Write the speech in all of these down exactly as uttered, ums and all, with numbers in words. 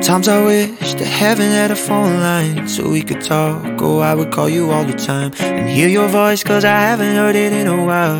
Sometimes I wish that heaven had a phone line so we could talk. Oh, I would call you all the time and hear your voice, cause I haven't heard it in a while.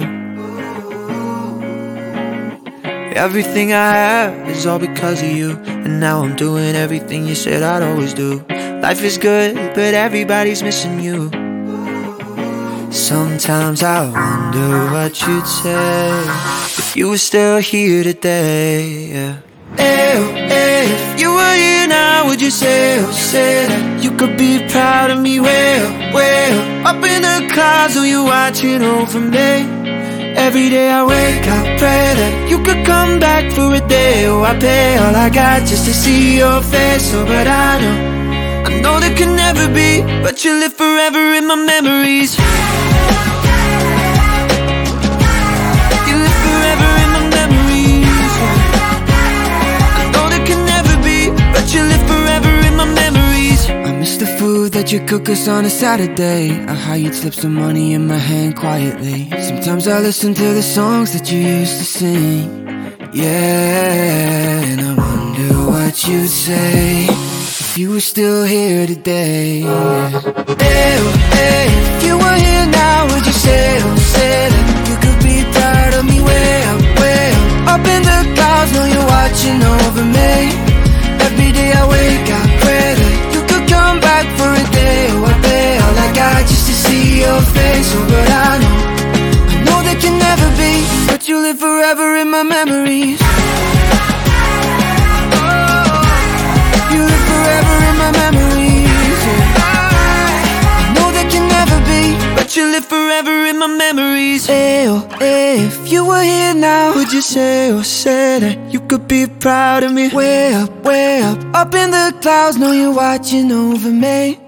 Everything I have is all because of you, and now I'm doing everything you said I'd always do. Life is good, but everybody's missing you. Sometimes I wonder what you'd say if you were still here today, yeah. Hey, hey, if you were here now, would you say, oh, say that you could be proud of me? Well, well, up in the clouds, oh, you're watching over me. Every day I wake, I pray that you could come back for a day. Oh, I pay all I got just to see your face. Oh, but I know, I know that can never be, but you live forever in my memories. You live forever in my memories. I know that can never be, but you live forever in my memories. I miss the food that you cook us on a Saturday, or how you'd slip some money in my hand quietly. Sometimes I listen to the songs that you used to sing, yeah, and I wonder what you'd say if you were still here today. Hey, hey, if you were here now, would you say, oh, say that you could be proud of me? Way up, way up, up in the clouds, know you're watching over me. Every day I wake, I pray that you could come back for a day. Oh, I pay all I got just to see your face. Oh, but I know, I know that can never be, but you live forever in my memories. You live forever in my memories, yeah. I know that can never be, but you live forever in my memories. Hey, oh, hey, if you were here now, would you say, oh, say that you could be proud of me? Way up, way up, up in the clouds, know you're watching over me.